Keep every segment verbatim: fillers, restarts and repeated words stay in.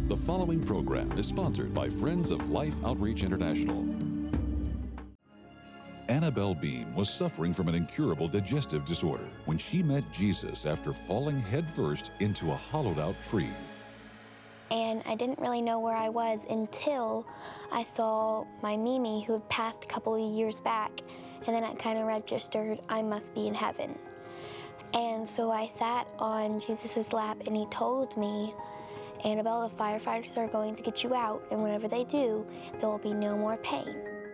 The following program is sponsored by Friends of Life Outreach International. Annabelle Beam was suffering from an incurable digestive disorder when she met Jesus after falling headfirst into a hollowed-out tree. And I didn't really know where I was until I saw my Mimi, who had passed a couple of years back, and then I kind of registered, I must be in heaven. And so I sat on Jesus' lap, and he told me, Annabelle, the firefighters are going to get you out, and whenever they do, there will be no more pain.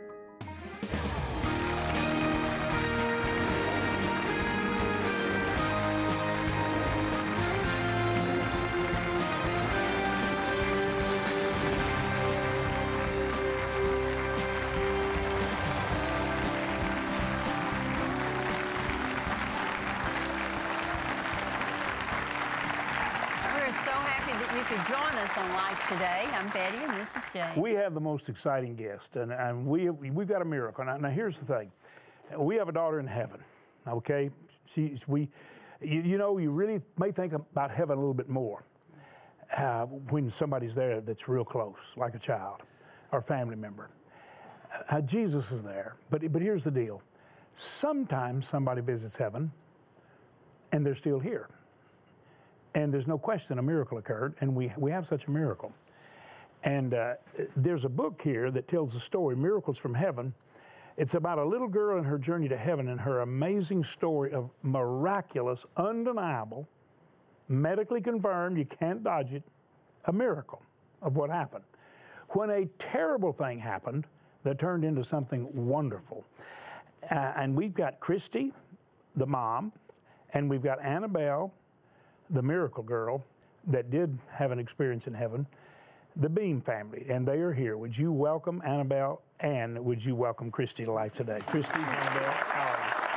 Join us on Life Today. I'm Betty, and this is Jane. We have the most exciting guest, and, and we, we've got a miracle. Now, now, here's the thing. We have a daughter in heaven, okay? She's, we, you, you know, you really may think about heaven a little bit more uh, when somebody's there that's real close, like a child or family member. Uh, Jesus is there, but, but here's the deal. Sometimes somebody visits heaven, and they're still here. And there's no question a miracle occurred, and we, we have such a miracle. And uh, there's a book here that tells the story, Miracles from Heaven. It's about a little girl and her journey to heaven and her amazing story of miraculous, undeniable, medically confirmed, you can't dodge it, a miracle of what happened. When a terrible thing happened that turned into something wonderful. Uh, and we've got Christy, the mom, and we've got Annabelle, the miracle girl that did have an experience in heaven, the Beam family, and they are here. Would you welcome Annabelle, and would you welcome Christy to Life Today? Christy, Annabelle, how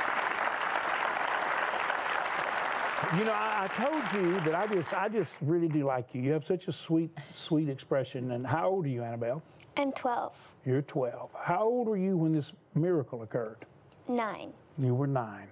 are you? You know, I, I told you that I just, I just really do like you. You have such a sweet, sweet expression. And how old are you, Annabelle? I'm twelve. You're twelve. How old were you when this miracle occurred? Nine. You were nine.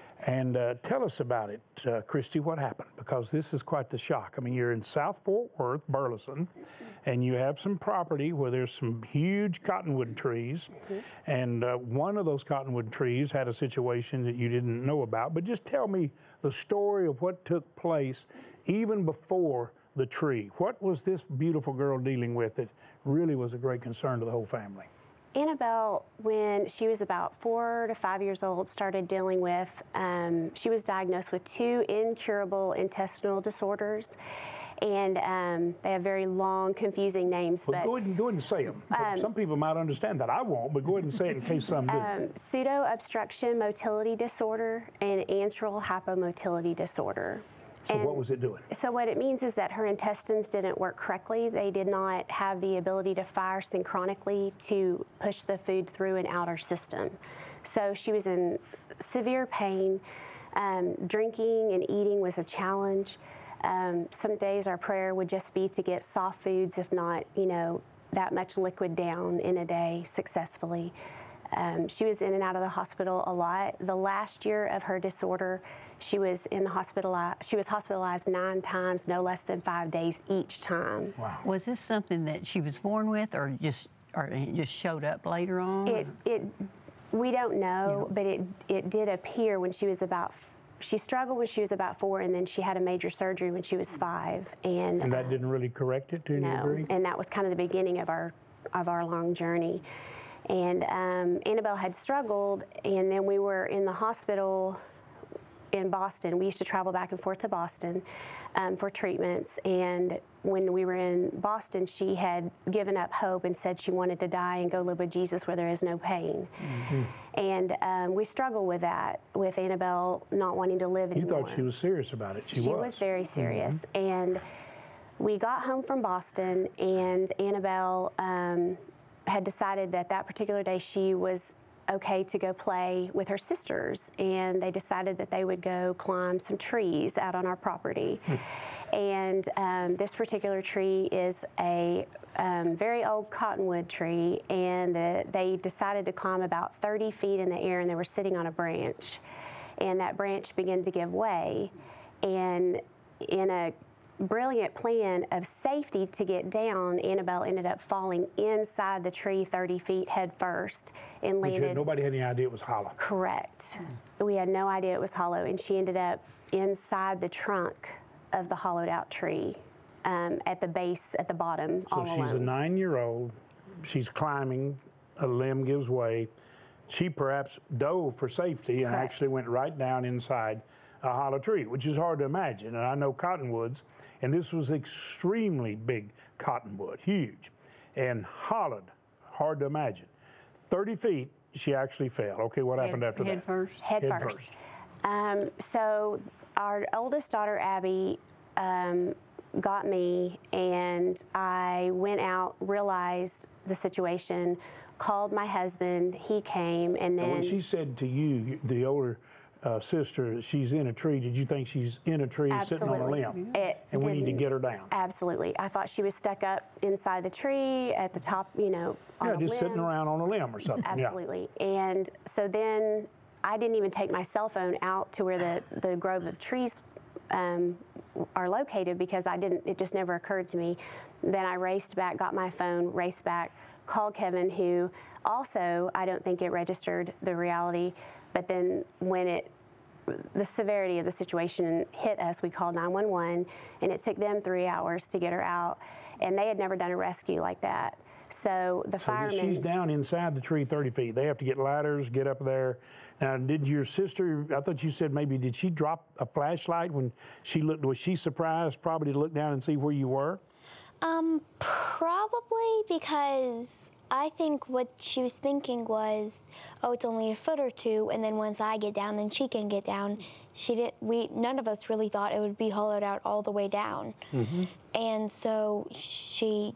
And uh, tell us about it, uh, Christy, what happened? Because this is quite the shock. I mean, you're in South Fort Worth, Burleson, and you have some property where there's some huge cottonwood trees. Mm-hmm. And uh, one of those cottonwood trees had a situation that you didn't know about. But just tell me the story of what took place even before the tree. What was this beautiful girl dealing with that really was a great concern to the whole family? Annabelle, when she was about four to five years old, started dealing with, um, she was diagnosed with two incurable intestinal disorders. And um, they have very long, confusing names. Well, but go ahead and, go ahead and say them. Um, some people might understand that. I won't, but go ahead and say it in case some do. Um, pseudo-obstruction motility disorder and antral hypomotility disorder. So and what was it doing? So what it means is that her intestines didn't work correctly. They did not have the ability to fire synchronically to push the food through and out her system. So she was in severe pain. Um, drinking and eating was a challenge. Um, some days our prayer would just be to get soft foods, if not, you know, that much liquid down in a day successfully. Um, she was in and out of the hospital a lot. The last year of her disorder, she was in the hospital. She was hospitalized nine times, no less than five days each time. Wow. Was this something that she was born with, or just, or it just showed up later on? It, it, we don't know, Yeah. but it, it did appear when she was about. She struggled when she was about four, and then she had a major surgery when she was five. And, And that uh, didn't really correct it to any no, degree? and that was kind of the beginning of our of our long journey. And um, Annabelle had struggled, and then we were in the hospital in Boston. We used to travel back and forth to Boston um, for treatments. And when we were in Boston, she had given up hope and said she wanted to die and go live with Jesus where there is no pain. Mm-hmm. And um, we struggle with that, with Annabelle not wanting to live anymore. You thought she was serious about it. She, she was. was very serious. Mm-hmm. And we got home from Boston, and Annabelle um, had decided that that particular day she was okay to go play with her sisters, and they decided that they would go climb some trees out on our property. And um, this particular tree is a um, very old cottonwood tree, and the, they decided to climb about thirty feet in the air, and they were sitting on a branch. And that branch began to give way, and in a brilliant plan of safety to get down, Annabelle ended up falling inside the tree thirty feet head first and But you landed. had, nobody had any idea it was hollow. Correct. We had no idea it was hollow, and she ended up inside the trunk of the hollowed out tree um, at the base, at the bottom, So all she's alone. a nine-year-old. She's climbing. A limb gives way. She perhaps dove for safety and Correct. actually went right down inside a hollow tree, which is hard to imagine. And I know cottonwoods, and this was extremely big cottonwood, huge, and hollowed, hard to imagine. thirty feet, she actually fell. Okay, what happened Head- after head that? first. Head, Head first. first. Um, so our oldest daughter, Abby, um, got me, and I went out, realized the situation, called my husband. He came, and And then when she said to you, the older uh, sister, she's in a tree, did you think she's in a tree sitting on a Absolutely. limb? It And we need to didn't- get her down. Absolutely. I thought she was stuck up inside the tree at the top, you know, on Yeah, a just sitting limb. around on a limb or something. Yeah. Absolutely. And so then I didn't even take my cell phone out to where the, the grove of trees um, are located because I didn't, it just never occurred to me. Then I raced back, got my phone, raced back, called Kevin, who also, I don't think it registered the reality, but then when it, the severity of the situation hit us, we called nine one one, and it took them three hours to get her out, and they had never done a rescue like that. So the So firemen. she's down inside the tree thirty feet. They have to get ladders, get up there. Now, did your sister, I thought you said maybe, did she drop a flashlight when she looked, was she surprised probably to look down and see where you were? Um, probably because I think what she was thinking was, oh, it's only a foot or two, and then once I get down, then she can get down. She did. We none of us really thought it would be hollowed out all the way down, Mm-hmm. and so she,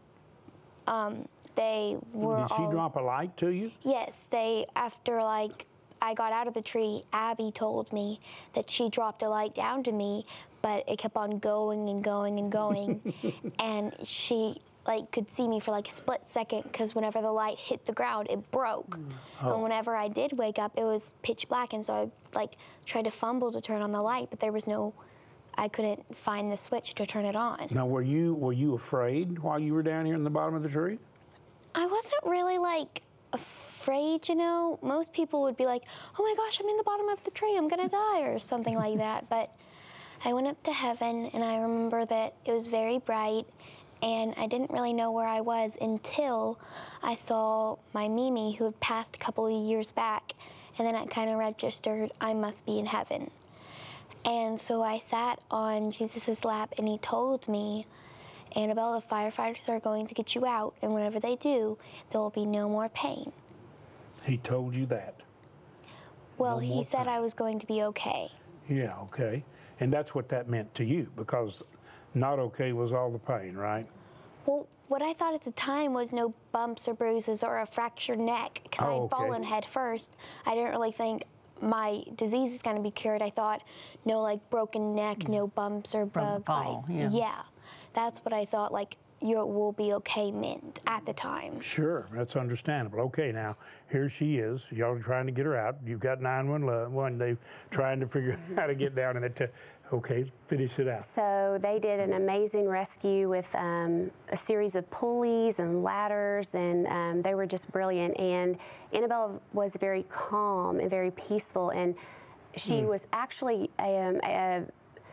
um, they were. Did she all, drop a light to you? Yes, they after like I got out of the tree, Abby told me that she dropped a light down to me, but it kept on going and going and going, and she like could see me for like a split second because whenever the light hit the ground, it broke. Oh. And whenever I did wake up, it was pitch black, and so I like tried to fumble to turn on the light, but there was no. I couldn't find the switch to turn it on. Now, were you were you afraid while you were down here in the bottom of the tree? I wasn't really like afraid, you know. Most people would be like, oh my gosh, I'm in the bottom of the tree, I'm gonna die, or something like that. But I went up to heaven, and I remember that it was very bright, and I didn't really know where I was until I saw my Mimi, who had passed a couple of years back, and then I kind of registered, I must be in heaven. And so I sat on Jesus' lap, and he told me, Annabelle, the firefighters are going to get you out, and whenever they do, there will be no more pain. He told you that. Well, No he more said pain. I was going to be okay. Yeah, okay. And that's what that meant to you, because not okay was all the pain, right? Well, what I thought at the time was no bumps or bruises or a fractured neck, because I Oh, had okay. fallen head first. I didn't really think my disease is going to be cured. I thought no like broken neck, no bumps or From the bug fall, bite. yeah. Yeah, that's what I thought. Like you will be okay meant at the time. Sure, that's understandable. Okay, now here she is. Y'all are trying to get her out. You've got nine one one. They're trying to figure out how to get down in it. To, okay, finish it out. So they did an amazing rescue with um, a series of pulleys and ladders, and um, they were just brilliant. And Annabelle was very calm and very peaceful, and she was actually um, a,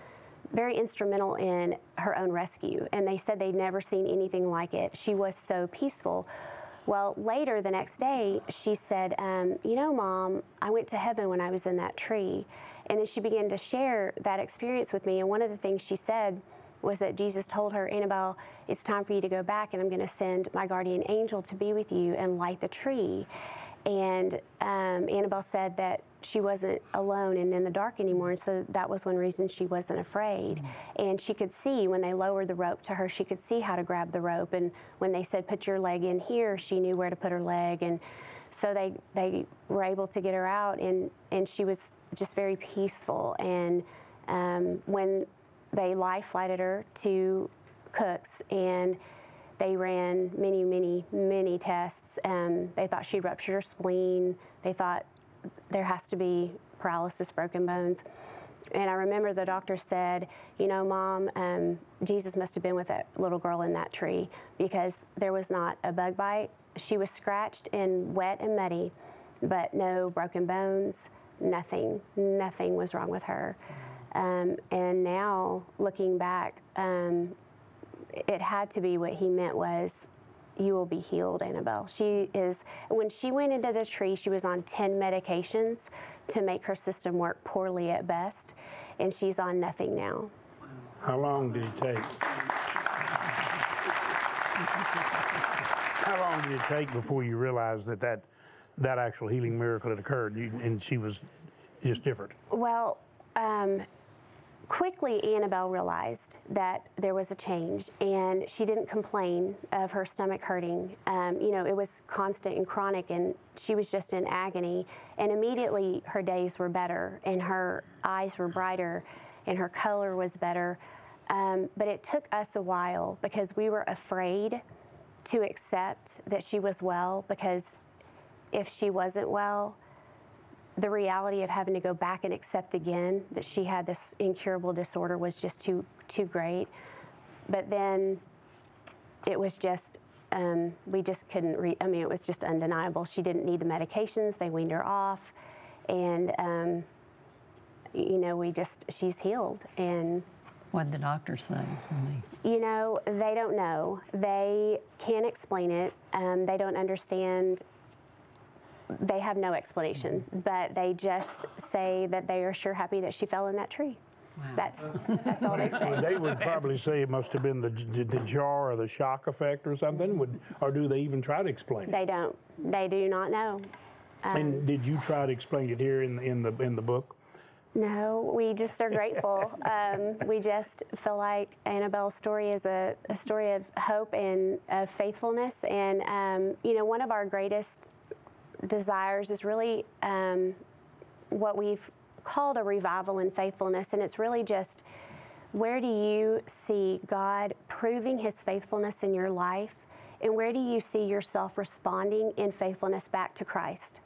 very instrumental in her own rescue. And they said they'd never seen anything like it. She was so peaceful. Well, later the next day, she said, um, you know, Mom, I went to heaven when I was in that tree. And then she began to share that experience with me. And one of the things she said was that Jesus told her, Annabelle, it's time for you to go back, and I'm going to send my guardian angel to be with you and light the tree. And um, Annabelle said that she wasn't alone and in the dark anymore, and so that was one reason she wasn't afraid. Mm-hmm. And she could see when they lowered the rope to her, she could see how to grab the rope. And when they said, put your leg in here, she knew where to put her leg. And so they, they were able to get her out, and, and she was just very peaceful. And um, when they life flighted her to Cook's, and they ran many, many, many tests. Um, they thought she'd ruptured her spleen. They thought there has to be paralysis, broken bones. and I remember the doctor said, you know, Mom, um, Jesus must have been with that little girl in that tree because there was not a bug bite. She was scratched and wet and muddy, but no broken bones, nothing. Nothing was wrong with her. Um, and now, looking back, um, it had to be what he meant was, you will be healed, Annabelle. She is, when she went into the tree, she was on ten medications to make her system work poorly at best, and she's on nothing now. How long did it take? How long did it take before you realized that that, that actual healing miracle had occurred you, and she was just different? Well, um, quickly Annabelle realized that there was a change, and she didn't complain of her stomach hurting. Um, you know, it was constant and chronic, and she was just in agony. And immediately her days were better, and her eyes were brighter, and her color was better. Um, but it took us a while because we were afraid to accept that she was well, because if she wasn't well, the reality of having to go back and accept again that she had this incurable disorder was just too too great. But then it was just, um, we just couldn't, re- I mean, it was just undeniable. She didn't need the medications, they weaned her off, and, um, you know, we just, she's healed. And what did the doctor say? you know, they don't know. They can't explain it. Um, they don't understand. They have no explanation, but they just say that they are sure happy that she fell in that tree. Wow. That's that's all they say. They would probably say it must have been the, the jar or the shock effect or something. Would, or do they even try to explain it? They don't. They do not know. Um, and did you try to explain it here in, in the in the book? No, we just are grateful. um, we just feel like Annabelle's story is a, a story of hope and of faithfulness. And um, you know, one of our greatest desires is really um, what we've called a revival in faithfulness, and it's really just, where do you see God proving his faithfulness in your life, and where do you see yourself responding in faithfulness back to Christ?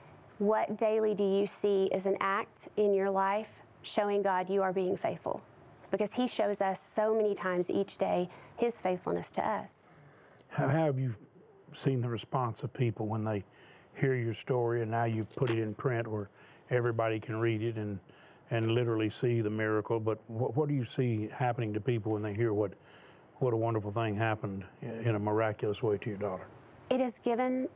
What daily do you see as an act in your life showing God you are being faithful? Because he shows us so many times each day his faithfulness to us. How have you seen the response of people when they hear your story, and now you put it in print where everybody can read it and and literally see the miracle? But what, what do you see happening to people when they hear what what a wonderful thing happened in a miraculous way to your daughter? It has given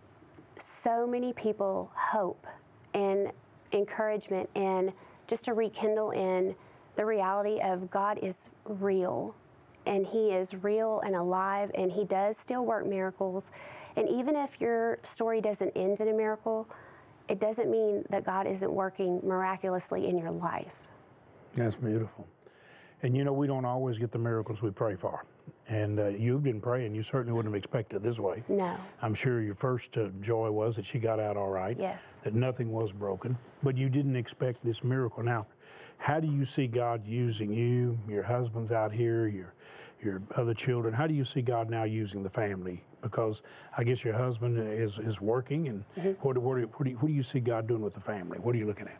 so many people hope and encouragement, and just to rekindle in the reality of God is real, and he is real and alive, and he does still work miracles. And even if your story doesn't end in a miracle, it doesn't mean that God isn't working miraculously in your life. That's beautiful. And you know, we don't always get the miracles we pray for. And uh, you've been praying, you certainly wouldn't have expected it this way. No. I'm sure your first uh, joy was that she got out all right. Yes. That nothing was broken. But you didn't expect this miracle. Now, how do you see God using you? Your husband's out here, your your other children. How do you see God now using the family? Because I guess your husband is, is working, and mm-hmm. what, what, what, do you, what do you see God doing with the family? What are you looking at?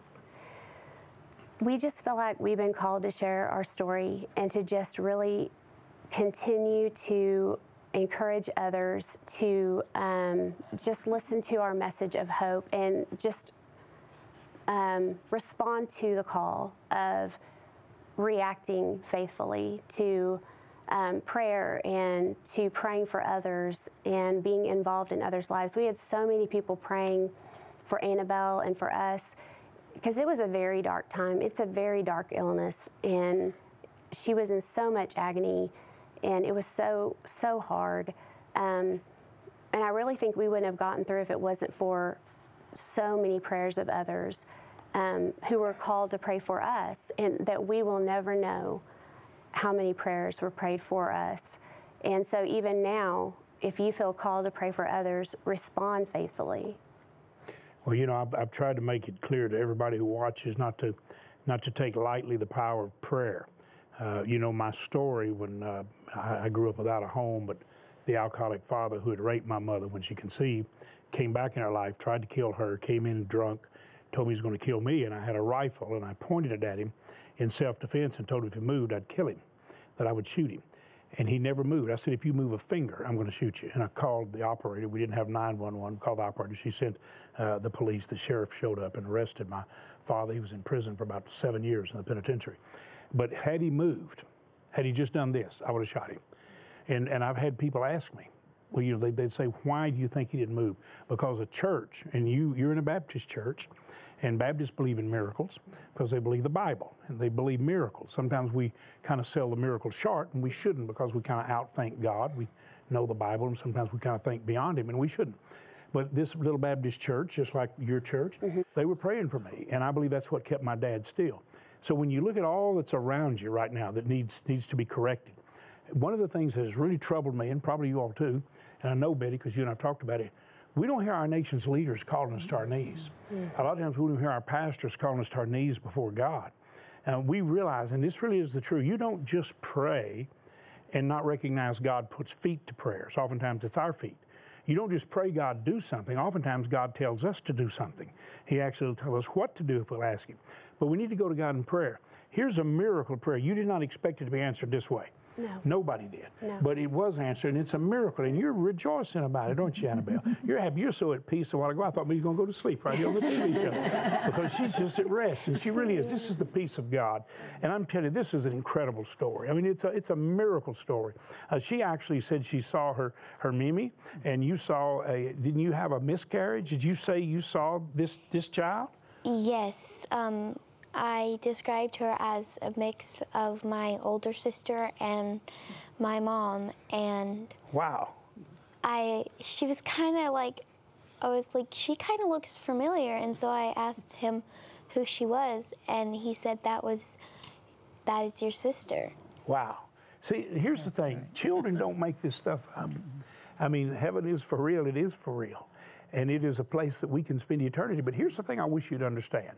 We just feel like we've been called to share our story and to just really continue to encourage others to um, just listen to our message of hope, and just um, respond to the call of reacting faithfully to Um, prayer, and to praying for others and being involved in others' lives. We had so many people praying for Annabelle and for us, because it was a very dark time. It's a very dark illness, and she was in so much agony, and it was so, so hard. Um, and I really think we wouldn't have gotten through if it wasn't for so many prayers of others um, who were called to pray for us, and that we will never know how many prayers were prayed for us. And so even now, if you feel called to pray for others, respond faithfully. Well, you know, I've, I've tried to make it clear to everybody who watches not to not to take lightly the power of prayer. Uh, you know, my story, when uh, I, I grew up without a home, but the alcoholic father who had raped my mother when she conceived came back in her life, tried to kill her, came in drunk, told me he was going to kill me, and I had a rifle, and I pointed it at him in self-defense and told him if he moved, I'd kill him, that I would shoot him. And he never moved. I said, if you move a finger, I'm going to shoot you. And I called the operator. We didn't have nine one one. We called the operator. She sent uh, the police. The sheriff showed up and arrested my father. He was in prison for about seven years in the penitentiary. But had he moved, had he just done this, I would have shot him. And, and I've had people ask me, well, you know, they, they'd say, why do you think he didn't move? Because a church, and you, you're in a Baptist church, and Baptists believe in miracles because they believe the Bible and they believe miracles. Sometimes we kind of sell the miracle short, and we shouldn't, because we kind of outthink God. We know the Bible, and sometimes we kind of think beyond Him, and we shouldn't. But this little Baptist church, just like your church, mm-hmm. they were praying for me, and I believe that's what kept my dad still. So when you look at all that's around you right now that needs needs to be corrected, one of the things that has really troubled me, and probably you all too, and I know, Betty, because you and I have talked about it, we don't hear our nation's leaders calling us to our knees. Mm-hmm. A lot of times we don't hear our pastors calling us to our knees before God. And we realize, and this really is the truth, you don't just pray and not recognize God puts feet to prayers. Oftentimes it's our feet. You don't just pray God do something. Oftentimes God tells us to do something. He actually will tell us what to do if we'll ask Him. But we need to go to God in prayer. Here's a miracle prayer. You did not expect it to be answered this way. No. Nobody did. No. But it was answered, and it's a miracle. And you're rejoicing about it, aren't you, Annabelle? You're happy. You're so at peace a while ago. I thought maybe you're going to go to sleep right here on the T V show. Because she's just at rest, and she really is. This is the peace of God. And I'm telling you, this is an incredible story. I mean, it's a, it's a miracle story. Uh, she actually said she saw her, her Mimi, and you saw a, didn't you have a miscarriage? Did you say you saw this, this child? Yes. Um, I described her as a mix of my older sister and my mom, and wow. I she was kind of like, I was like, she kind of looks familiar, and so I asked him who she was, and he said that was, that it's your sister. Wow. See, here's the thing. Children don't make this stuff up. I mean, heaven is for real. It is for real. And it is a place that we can spend eternity. But here's the thing I wish you'd understand.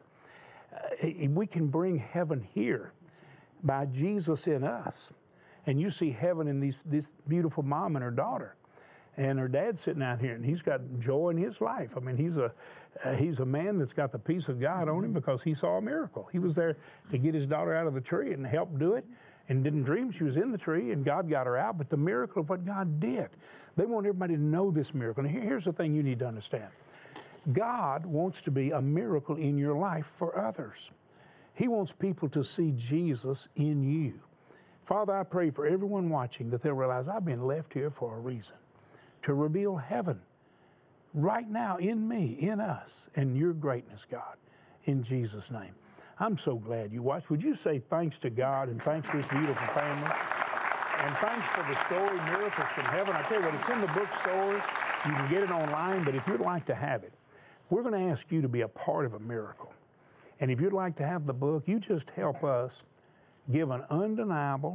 Uh, we can bring heaven here by Jesus in us. And you see heaven in these, this beautiful mom and her daughter. And her dad's sitting out here, and he's got joy in his life. I mean, he's a uh, he's a man that's got the peace of God on him because he saw a miracle. He was there to get his daughter out of the tree and help do it, and didn't dream she was in the tree, and God got her out. But the miracle of what God did, they want everybody to know this miracle. And here's the thing you need to understand. God wants to be a miracle in your life for others. He wants people to see Jesus in you. Father, I pray for everyone watching that they'll realize I've been left here for a reason, to reveal heaven right now in me, in us, and your greatness, God, in Jesus' name. I'm so glad you watched. Would you say thanks to God and thanks to this beautiful family? And thanks for the story, Miracles from Heaven. I tell you what, it's in the bookstores. You can get it online, but if you'd like to have it, we're going to ask you to be a part of a miracle. And if you'd like to have the book, you just help us give an undeniable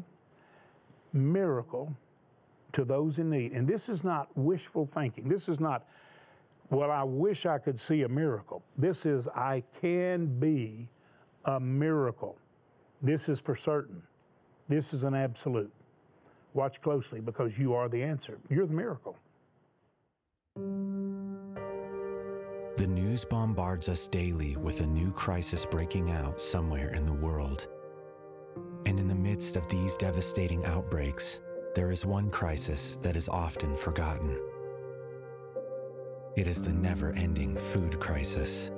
miracle to those in need. And this is not wishful thinking. This is not, well, I wish I could see a miracle. This is, I can be a miracle. This is for certain. This is an absolute. Watch closely because you are the answer. You're the miracle. The news bombards us daily with a new crisis breaking out somewhere in the world. And in the midst of these devastating outbreaks, there is one crisis that is often forgotten. It is the never-ending food crisis.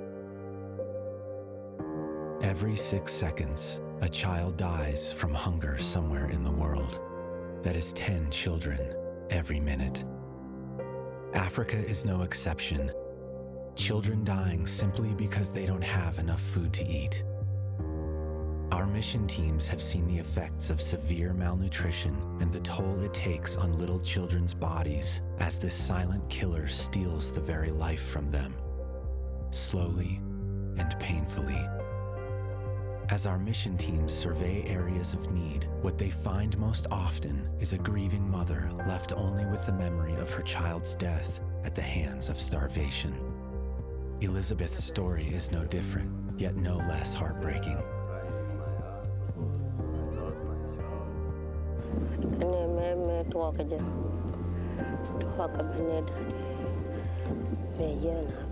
Every six seconds, a child dies from hunger somewhere in the world. That is ten children every minute. Africa is no exception. Children dying simply because they don't have enough food to eat. Our mission teams have seen the effects of severe malnutrition and the toll it takes on little children's bodies as this silent killer steals the very life from them, slowly and painfully. As our mission teams survey areas of need, what they find most often is a grieving mother left only with the memory of her child's death at the hands of starvation. Elizabeth's story is no different, yet no less heartbreaking.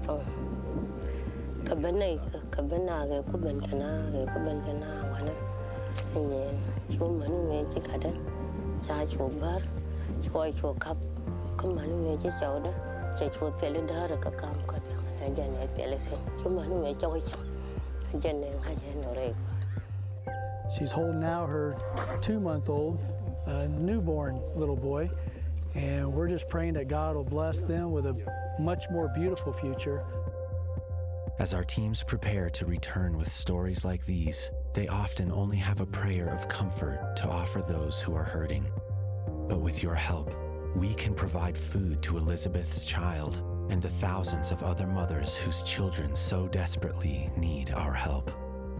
Kabanay ka kabanage ko ben kana ko ben kana wana Yeah, you money make it kada. Ja chu bar. Choi chu kap. Come money make it chowda. Chai chu tele dara ka kam ka. Jane tele se. You money make choi cham. Jane ha jane ore. She's holding now her two-month-old uh, newborn little boy, and we're just praying that God will bless them with a much more beautiful future. As our teams prepare to return with stories like these, they often only have a prayer of comfort to offer those who are hurting. But with your help, we can provide food to Elizabeth's child and the thousands of other mothers whose children so desperately need our help.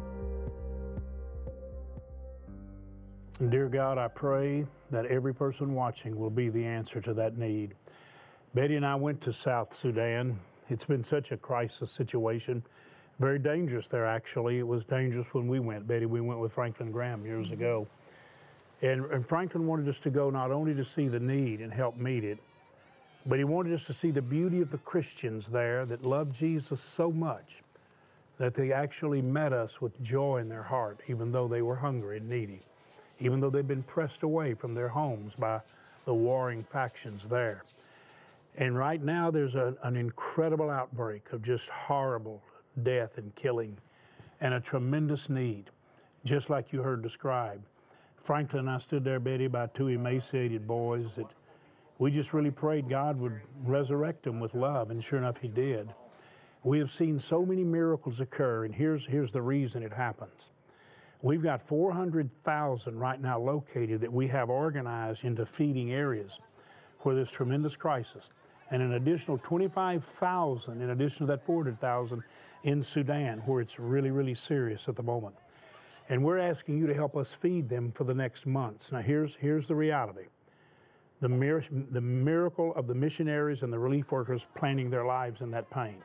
Dear God, I pray that every person watching will be the answer to that need. Betty and I went to South Sudan. It's been such a crisis situation. Very dangerous there, actually. It was dangerous when we went. Betty, we went with Franklin Graham years ago. And, and Franklin wanted us to go not only to see the need and help meet it, but he wanted us to see the beauty of the Christians there that loved Jesus so much that they actually met us with joy in their heart, even though they were hungry and needy, even though they'd been pressed away from their homes by the warring factions there. And right now there's a, an incredible outbreak of just horrible death and killing and a tremendous need, just like you heard described. Franklin and I stood there, Betty, by two emaciated boys that we just really prayed God would resurrect them with love, and sure enough, he did. We have seen so many miracles occur, and here's, here's the reason it happens. We've got four hundred thousand right now located that we have organized into feeding areas where there's tremendous crisis, and an additional twenty-five thousand in addition to that four hundred thousand in Sudan, where it's really, really serious at the moment. And we're asking you to help us feed them for the next months. Now here's, here's the reality. The, mir the miracle of the missionaries and the relief workers planning their lives in that pain.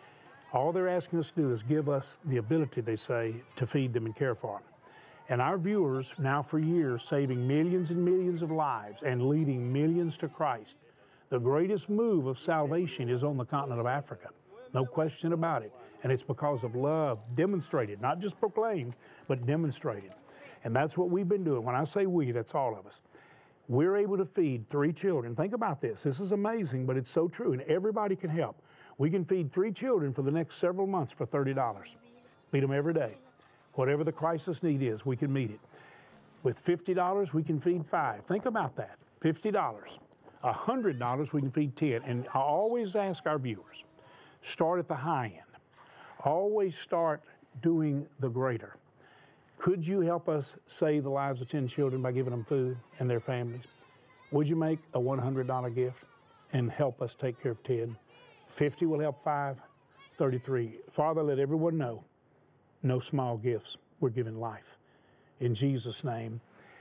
All they're asking us to do is give us the ability, they say, to feed them and care for them. And our viewers, now for years, saving millions and millions of lives and leading millions to Christ. The greatest move of salvation is on the continent of Africa. No question about it. And it's because of love demonstrated, not just proclaimed, but demonstrated. And that's what we've been doing. When I say we, that's all of us. We're able to feed three children. Think about this. This is amazing, but it's so true, and everybody can help. We can feed three children for the next several months for thirty dollars. Feed them every day. Whatever the crisis need is, we can meet it. With fifty dollars, we can feed five. Think about that, fifty dollars. one hundred dollars, we can feed ten. And I always ask our viewers, start at the high end. Always start doing the greater. Could you help us save the lives of ten children by giving them food and their families? Would you make a one hundred dollar gift and help us take care of ten? fifty will help five, thirty-three. Father, let everyone know, no small gifts. We're giving life. In Jesus' name,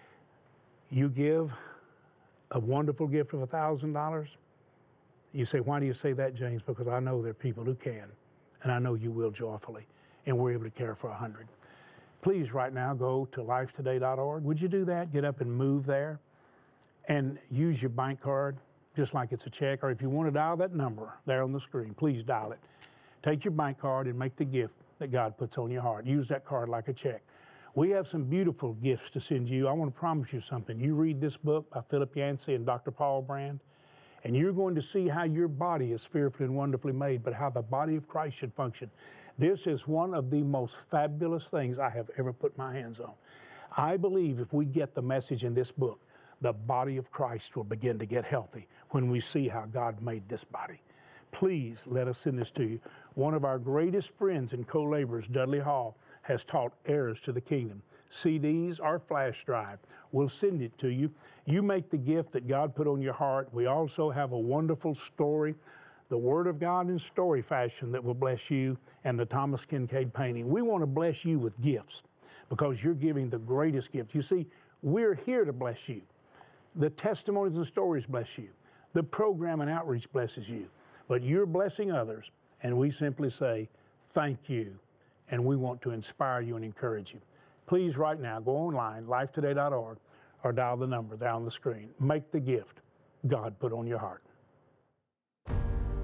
you give a wonderful gift of one thousand dollars. You say, why do you say that, James? Because I know there are people who can, and I know you will joyfully, and we're able to care for one hundred. Please, right now, go to life today dot org. Would you do that? Get up and move there and use your bank card just like it's a check. Or if you want to dial that number there on the screen, please dial it. Take your bank card and make the gift that God puts on your heart. Use that card like a check. We have some beautiful gifts to send you. I want to promise you something. You read this book by Philip Yancey and Doctor Paul Brand, and you're going to see how your body is fearfully and wonderfully made, but how the body of Christ should function. This is one of the most fabulous things I have ever put my hands on. I believe if we get the message in this book, the body of Christ will begin to get healthy when we see how God made this body. Please let us send this to you. One of our greatest friends and co-laborers, Dudley Hall, has taught heirs to the kingdom. C Ds or flash drive. We'll send it to you. You make the gift that God put on your heart. We also have a wonderful story, the Word of God in story fashion, that will bless you, and the Thomas Kincaid painting. We want to bless you with gifts because you're giving the greatest gift. You see, we're here to bless you. The testimonies and stories bless you. The program and outreach blesses you. But you're blessing others, and we simply say thank you, and we want to inspire you and encourage you. Please, right now, go online, life today dot org, or dial the number there on the screen. Make the gift God put on your heart.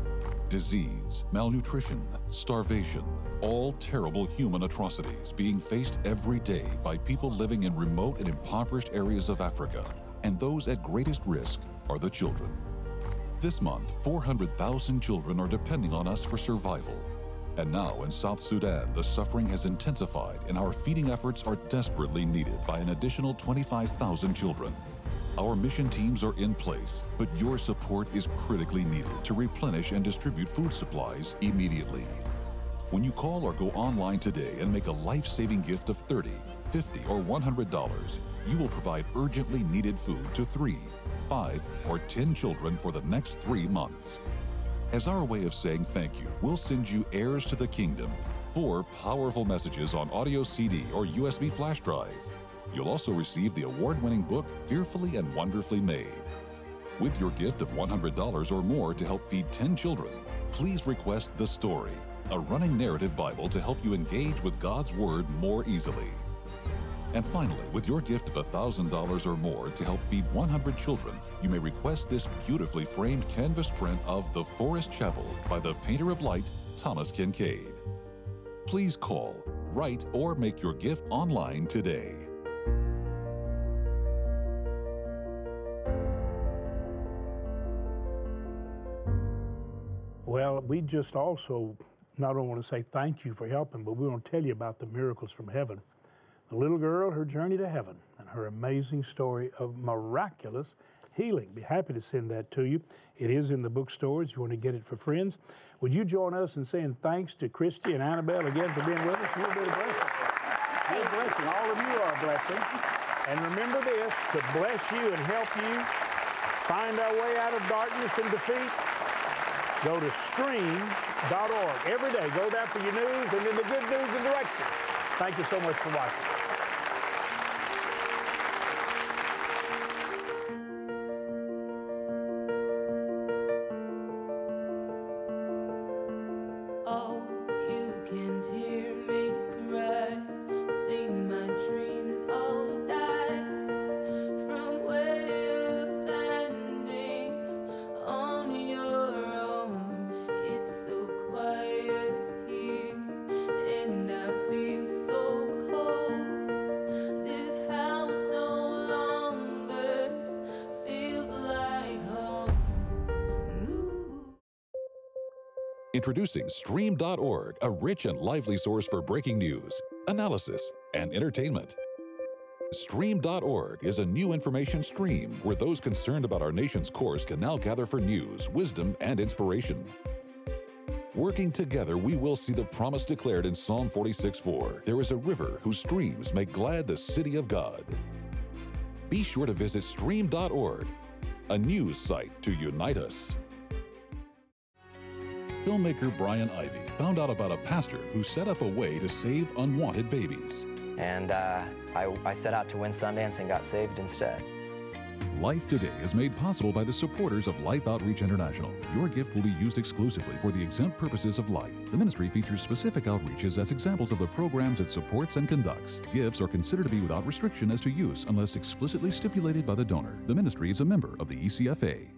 Disease, malnutrition, starvation, all terrible human atrocities being faced every day by people living in remote and impoverished areas of Africa. And those at greatest risk are the children. This month, four hundred thousand children are depending on us for survival. And now in South Sudan, the suffering has intensified and our feeding efforts are desperately needed by an additional twenty-five thousand children. Our mission teams are in place, but your support is critically needed to replenish and distribute food supplies immediately. When you call or go online today and make a life-saving gift of thirty dollars, fifty dollars, or one hundred dollars, you will provide urgently needed food to three, five, or ten children for the next three months. As our way of saying thank you, we'll send you Heirs to the Kingdom, four powerful messages on audio C D or U S B flash drive. You'll also receive the award-winning book, Fearfully and Wonderfully Made. With your gift of one hundred dollars or more to help feed ten children, please request The Story, a running narrative Bible to help you engage with God's Word more easily. And finally, with your gift of one thousand dollars or more to help feed one hundred children, you may request this beautifully framed canvas print of The Forest Chapel by the Painter of Light, Thomas Kincaid. Please call, write, or make your gift online today. Well, we just also not only want to say thank you for helping, but we want to tell you about the miracles from heaven. The little girl, her journey to heaven, and her amazing story of miraculous healing. Be happy to send that to you. It is in the bookstores. You want to get it for friends. Would you join us in saying thanks to Christy and Annabelle again for being with us? You're a blessing. You're a blessing. All of you are a blessing. And remember this, to bless you and help you find our way out of darkness and defeat, go to stream dot org. Every day, go there for your news and then the good news and direction. Thank you so much for watching. Oh, you can hear me cry, see my dreams all die, from where you're standing on your own. It's so quiet here, and I feel so cold. This house no longer feels like home. Ooh. Introducing stream dot org, a rich and lively source for breaking news, analysis, and entertainment. stream dot org is a new information stream where those concerned about our nation's course can now gather for news, wisdom, and inspiration. Working together, we will see the promise declared in Psalm forty-six four. There is a river whose streams make glad the city of God. Be sure to visit stream dot org, a news site to unite us. Filmmaker Brian Ivy found out about a pastor who set up a way to save unwanted babies. And uh, I, I set out to win Sundance and got saved instead. Life Today is made possible by the supporters of Life Outreach International. Your gift will be used exclusively for the exempt purposes of life. The ministry features specific outreaches as examples of the programs it supports and conducts. Gifts are considered to be without restriction as to use unless explicitly stipulated by the donor. The ministry is a member of the E C F A.